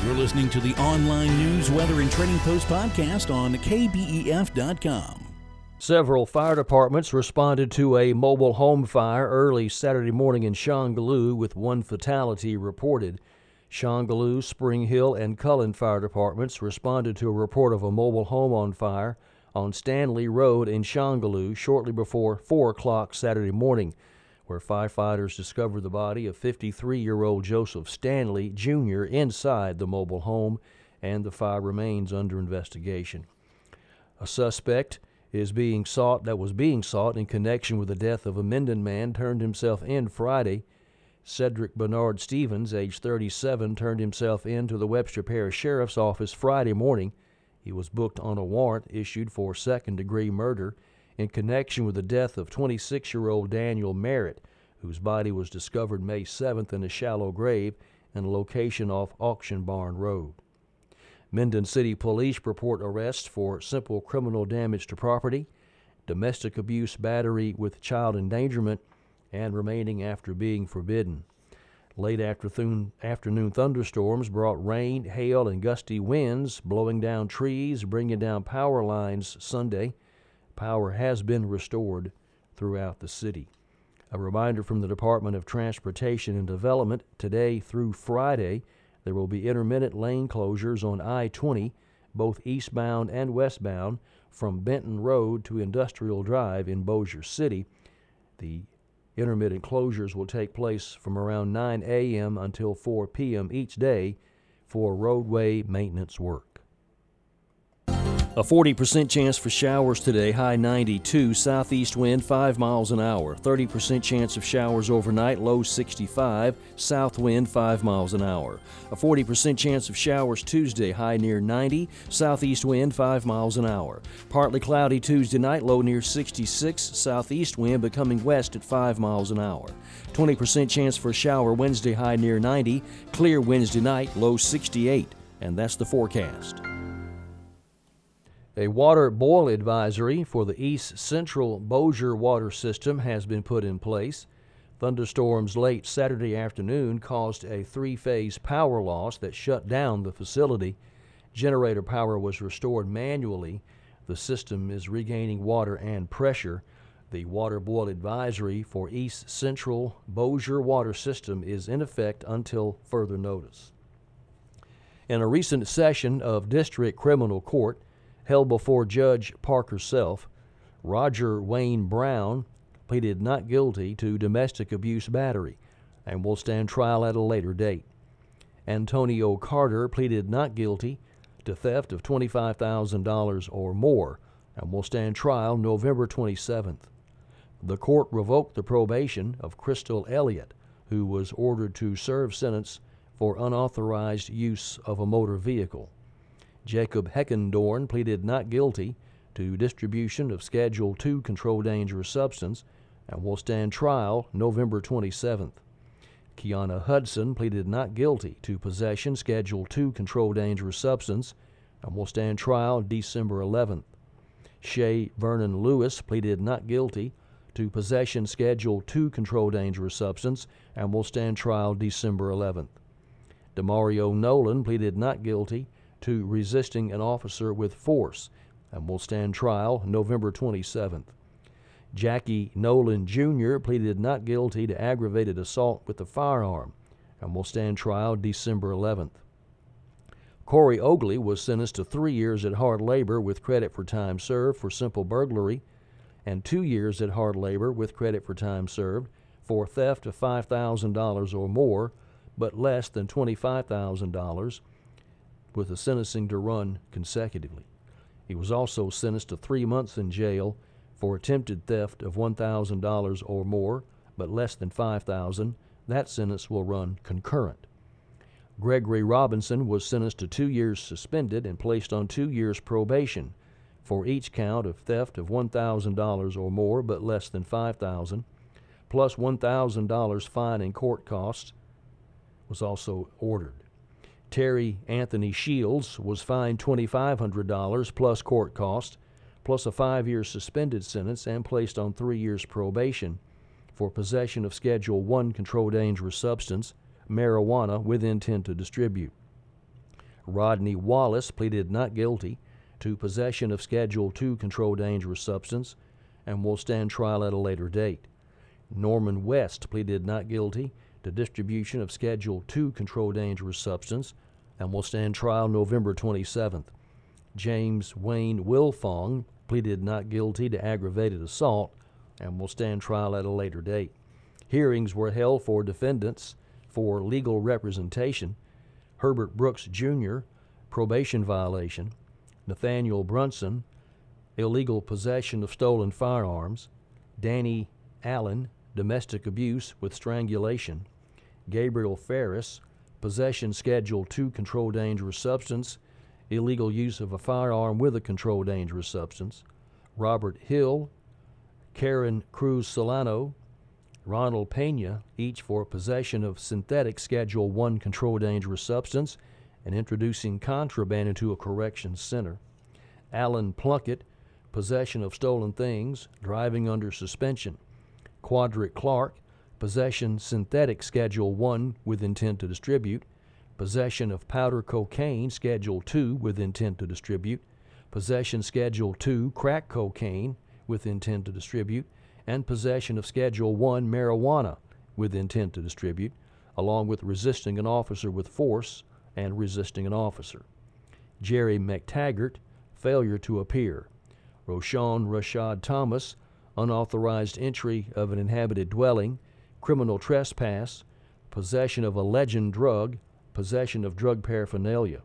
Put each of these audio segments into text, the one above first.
You're listening to the online news, weather, and trading post podcast on KBEF.com. Several fire departments responded to a mobile home fire early Saturday morning in Shongaloo, with one fatality reported. Shongaloo, Spring Hill, and Cullen fire departments responded to a report of a mobile home on fire on Stanley Road in Shongaloo shortly before 4 o'clock Saturday morning, where firefighters discovered the body of 53-year-old Joseph Stanley, Jr. inside the mobile home, and the fire remains under investigation. A suspect was being sought in connection with the death of a Minden man turned himself in Friday. Cedric Bernard Stevens, age 37, turned himself in to the Webster Parish Sheriff's Office Friday morning. He was booked on a warrant issued for second-degree murder in connection with the death of 26-year-old Daniel Merritt, whose body was discovered May 7th in a shallow grave in a location off Auction Barn Road. Minden City Police report arrests for simple criminal damage to property, domestic abuse, battery with child endangerment, and remaining after being forbidden. Late afternoon thunderstorms brought rain, hail, and gusty winds, blowing down trees, bringing down power lines Sunday. Power has been restored throughout the city. A reminder from the Department of Transportation and Development: today through Friday, there will be intermittent lane closures on I-20, both eastbound and westbound, from Benton Road to Industrial Drive in Bossier City. The intermittent closures will take place from around 9 a.m. until 4 p.m. each day for roadway maintenance work. A 40% chance for showers today, high 92, southeast wind 5 miles an hour. 30% chance of showers overnight, low 65, south wind 5 miles an hour. A 40% chance of showers Tuesday, high near 90, southeast wind 5 miles an hour. Partly cloudy Tuesday night, low near 66, southeast wind becoming west at 5 miles an hour. 20% chance for a shower Wednesday, high near 90, clear Wednesday night, low 68. And that's the forecast. A water boil advisory for the East Central Bossier water system has been put in place. Thunderstorms late Saturday afternoon caused a 3-phase power loss that shut down the facility. Generator power was restored manually. The system is regaining water and pressure. The water boil advisory for East Central Bossier water system is in effect until further notice. In a recent session of District Criminal Court held before Judge Parker Self, Roger Wayne Brown pleaded not guilty to domestic abuse battery and will stand trial at a later date. Antonio Carter pleaded not guilty to theft of $25,000 or more and will stand trial November 27th. The court revoked the probation of Crystal Elliott, who was ordered to serve sentence for unauthorized use of a motor vehicle. Jacob Heckendorn pleaded not guilty to distribution of Schedule II controlled dangerous substance and will stand trial November 27th. Kiana Hudson pleaded not guilty to possession Schedule II controlled dangerous substance and will stand trial December 11th. Shay Vernon Lewis pleaded not guilty to possession Schedule II controlled dangerous substance and will stand trial December 11th. Demario Nolan pleaded not guilty to resisting an officer with force and will stand trial November 27th. Jackie Nolan Jr. pleaded not guilty to aggravated assault with a firearm and will stand trial December 11th. Corey Oakley was sentenced to 3 years at hard labor with credit for time served for simple burglary and 2 years at hard labor with credit for time served for theft of $5,000 or more, but less than $25,000, with the sentencing to run consecutively. He was also sentenced to 3 months in jail for attempted theft of $1,000 or more, but less than $5,000. That sentence will run concurrent. Gregory Robinson was sentenced to 2 years suspended and placed on 2 years probation for each count of theft of $1,000 or more, but less than $5,000, plus $1,000 fine and court costs was also ordered. Terry Anthony Shields was fined $2,500 plus court costs, plus a 5-year suspended sentence and placed on 3 years probation for possession of Schedule I controlled dangerous substance, marijuana, with intent to distribute. Rodney Wallace pleaded not guilty to possession of Schedule II controlled dangerous substance and will stand trial at a later date. Norman West pleaded not guilty to distribution of Schedule II controlled dangerous substance and will stand trial November 27th. James Wayne Wilfong pleaded not guilty to aggravated assault and will stand trial at a later date. Hearings were held for defendants for legal representation: Herbert Brooks Jr., probation violation; Nathaniel Brunson, illegal possession of stolen firearms; Danny Allen, domestic abuse with strangulation; Gabriel Ferris, possession Schedule II controlled dangerous substance, illegal use of a firearm with a controlled dangerous substance; Robert Hill, Karen Cruz Solano, Ronald Pena, each for possession of synthetic Schedule I controlled dangerous substance and introducing contraband into a corrections center; Alan Plunkett, possession of stolen things, driving under suspension; Quadric Clark, possession synthetic Schedule I with intent to distribute, possession of powder cocaine Schedule II with intent to distribute, possession Schedule II crack cocaine with intent to distribute, and possession of Schedule I marijuana with intent to distribute, along with resisting an officer with force and resisting an officer. Jerry McTaggart, failure to appear. Roshan Rashad Thomas, unauthorized entry of an inhabited dwelling, criminal trespass, possession of a legend drug, possession of drug paraphernalia.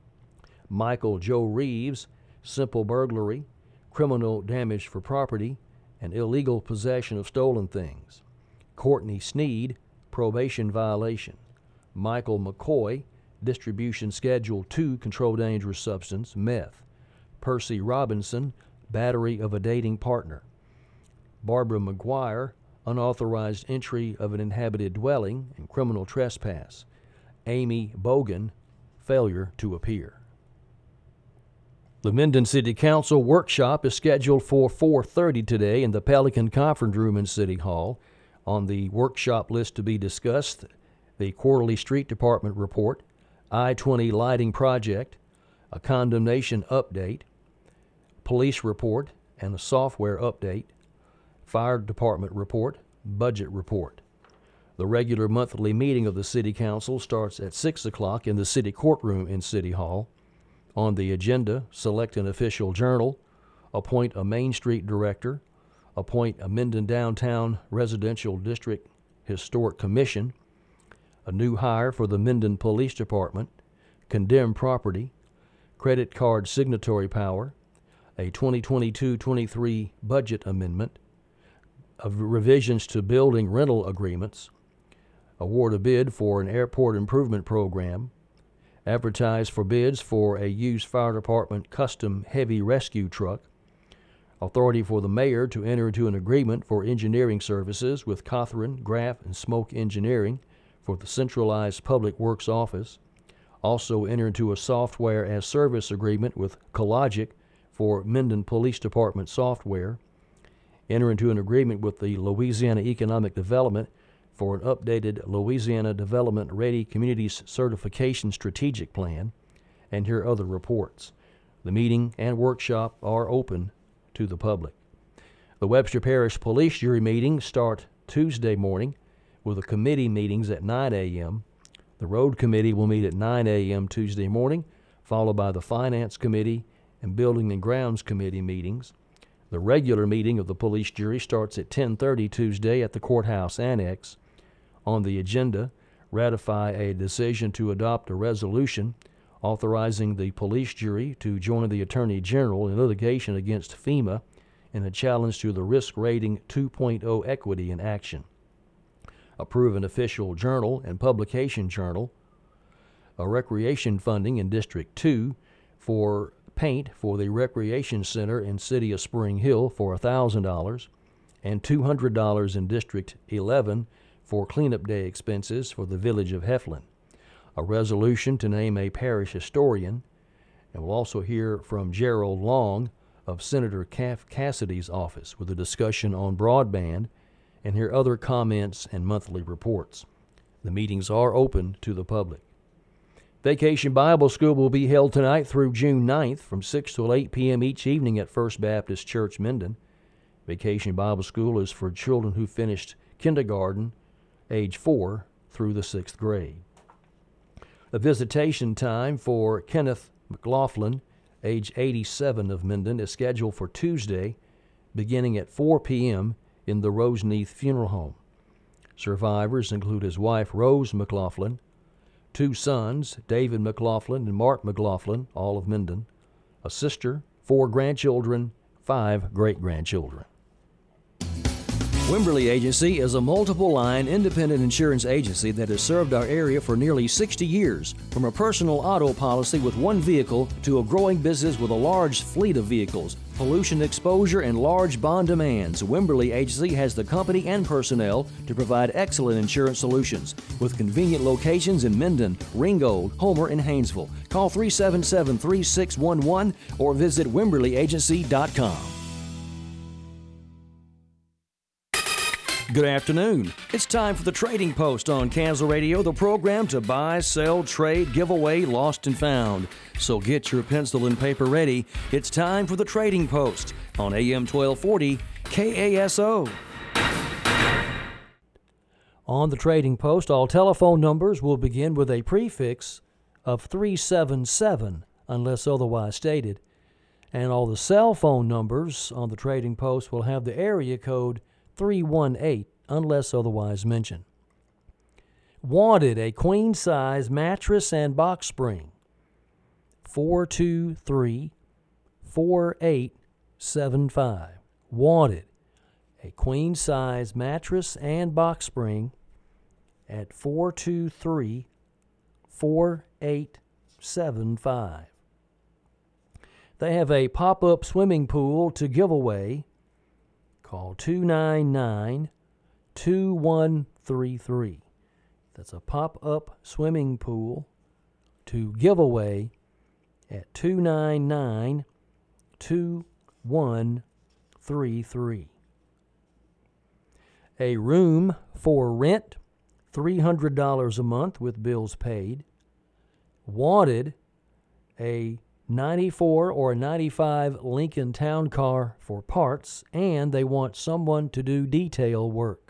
Michael Joe Reeves, simple burglary, criminal damage for property, and illegal possession of stolen things. Courtney Sneed, probation violation. Michael McCoy, distribution Schedule II controlled dangerous substance, meth. Percy Robinson, battery of a dating partner. Barbara McGuire, unauthorized entry of an inhabited dwelling and criminal trespass. Amy Bogan, failure to appear. The Minden City Council workshop is scheduled for 4:30 today in the Pelican Conference Room in City Hall. On the workshop list to be discussed, the quarterly street department report, I-20 lighting project, a condemnation update, police report and a software update, fire department report, budget report. The regular monthly meeting of the City Council starts at 6 o'clock in the City Courtroom in City Hall. On the agenda, select an official journal, appoint a Main Street director, appoint a Minden Downtown Residential District Historic Commission, a new hire for the Minden Police Department, condemn property, credit card signatory power, a 2022-23 budget amendment, of revisions to building rental agreements, award a bid for an airport improvement program, advertise for bids for a used fire department custom heavy rescue truck, authority for the mayor to enter into an agreement for engineering services with Cothran, Graff, and Smoke Engineering for the centralized public works office, also enter into a software as service agreement with Collogic for Minden Police Department software, enter into an agreement with the Louisiana Economic Development for an updated Louisiana Development Ready Communities Certification Strategic Plan, and hear other reports. The meeting and workshop are open to the public. The Webster Parish Police Jury meetings start Tuesday morning with the committee meetings at 9 a.m. The Road Committee will meet at 9 a.m. Tuesday morning, followed by the Finance Committee and Building and Grounds Committee meetings. The regular meeting of the police jury starts at 10:30 Tuesday at the Courthouse Annex. On the agenda, ratify a decision to adopt a resolution authorizing the police jury to join the Attorney General in litigation against FEMA in a challenge to the Risk Rating 2.0 Equity in Action. Approve an official journal and publication journal, a recreation funding in District 2 for paint for the Recreation Center in City of Spring Hill for $1,000, and $200 in District 11 for cleanup day expenses for the village of Heflin. A resolution to name a parish historian, and we'll also hear from Gerald Long of Senator Cassidy's office with a discussion on broadband, and hear other comments and monthly reports. The meetings are open to the public. Vacation Bible School will be held tonight through June 9th from 6 till 8 p.m. each evening at First Baptist Church, Minden. Vacation Bible School is for children who finished kindergarten, age 4, through the 6th grade. A visitation time for Kenneth McLaughlin, age 87 of Minden, is scheduled for Tuesday, beginning at 4 p.m. in the Roseneath Funeral Home. Survivors include his wife, Rose McLaughlin, 2 sons, David McLaughlin and Mark McLaughlin, all of Minden, a sister, 4 grandchildren, 5 great-grandchildren. Wimberly Agency is a multiple-line independent insurance agency that has served our area for nearly 60 years. From a personal auto policy with 1 vehicle to a growing business with a large fleet of vehicles, pollution exposure, and large bond demands, Wimberly Agency has the company and personnel to provide excellent insurance solutions with convenient locations in Minden, Ringgold, Homer, and Haynesville. Call 377-3611 or visit WimberlyAgency.com. Good afternoon. It's time for the Trading Post on Castle Radio, the program to buy, sell, trade, give away, lost and found. So get your pencil and paper ready. It's time for the Trading Post on AM 1240 KASO. On the Trading Post, all telephone numbers will begin with a prefix of 377 unless otherwise stated. And all the cell phone numbers on the Trading Post will have the area code 318 unless otherwise mentioned. Wanted a queen-size mattress and box spring. 423-4875. Wanted a queen-size mattress and box spring at 423-4875. They have a pop-up swimming pool to give away. Call 299-2133. That's a pop-up swimming pool to give away at 299-2133. A room for rent, $300 a month with bills paid. Wanted a 94 or a 95 Lincoln Town Car for parts, and they want someone to do detail work.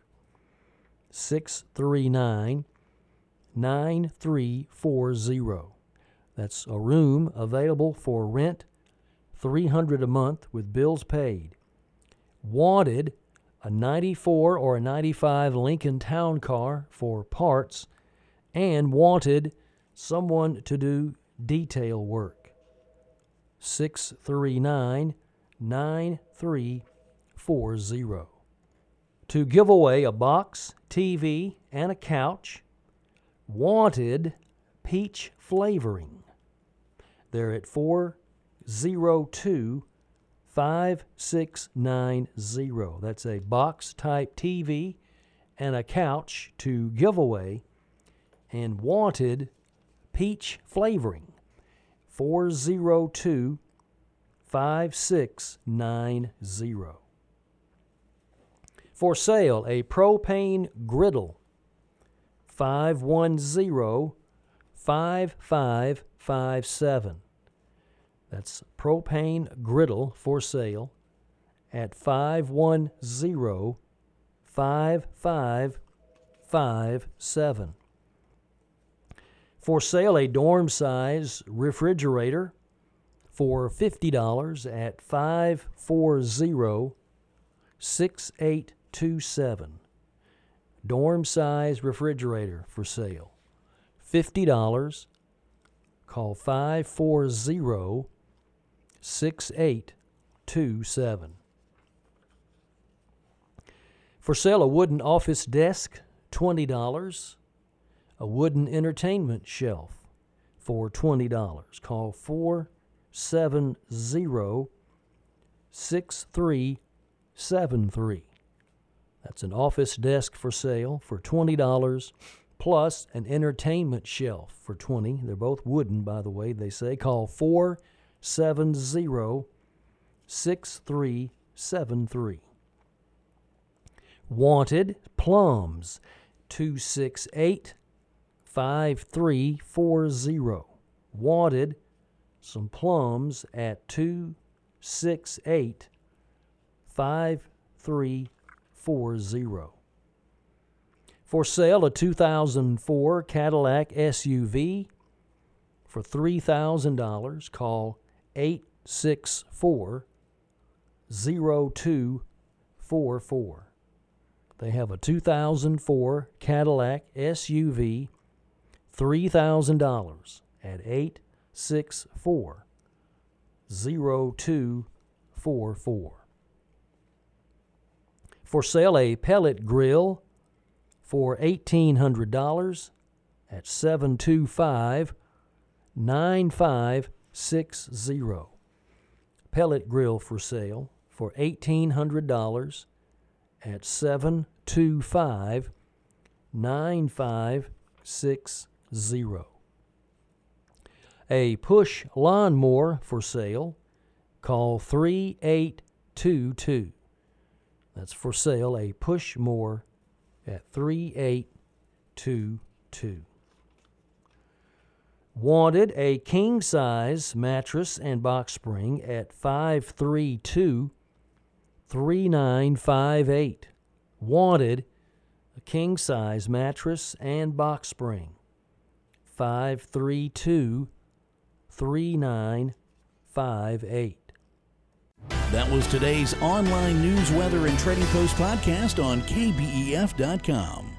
639-9340. That's a room available for rent, $300 a month with bills paid. Wanted a 94 or a 95 Lincoln Town Car for parts, and wanted someone to do detail work. 639-9340. To give away a box, TV, and a couch. Wanted peach flavoring. They're at 402-5690. That's a box-type TV and a couch to give away, and wanted peach flavoring. 402-5690. For sale, a propane griddle. 510-5557. That's propane griddle for sale at 510-5557. For sale, a dorm-size refrigerator for $50 at 540-6827. Dorm-size refrigerator for sale. $50. Call 540-6827. For sale, a wooden office desk, $20. A wooden entertainment shelf for $20. Call 470-6373. That's an office desk for sale for $20, plus an entertainment shelf for $20. They're both wooden, by the way, they say. Call 470-6373. Wanted plums, 268 5340. Wanted, some plums at 268 5340. For sale, a 2004 Cadillac SUV for $3,000. Call 864-0244. They have a 2004 Cadillac SUV, $3,000 at 864-0244. For sale, a pellet grill for $1,800 at 725-9560. Pellet grill for sale for $1,800 at 725-9560. A push lawnmower for sale. Call 3822. That's for sale, a push mower at 3822. Wanted, a king-size mattress and box spring at 532-3958. Wanted, a king-size mattress and box spring, 532-3958. That was today's online news, weather, and trading post podcast on KBEF.com.